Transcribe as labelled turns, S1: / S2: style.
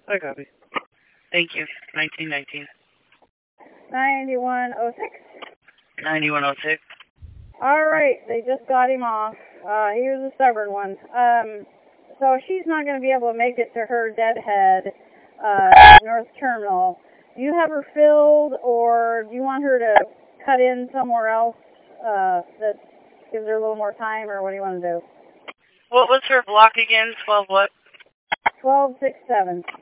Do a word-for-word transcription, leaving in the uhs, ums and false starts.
S1: I copy.
S2: Thank you. nineteen nineteen.
S3: ninety-one oh six.
S2: ninety-one oh six.
S3: All right, they just got him off. Uh, he was a stubborn one. Um, so she's not going to be able to make it to her deadhead, uh, North Terminal. Do you have her filled, or do you want her to cut in somewhere else uh, that gives her a little more time, or what do you want to do?
S2: What was her block again? twelve what?
S3: twelve six seven.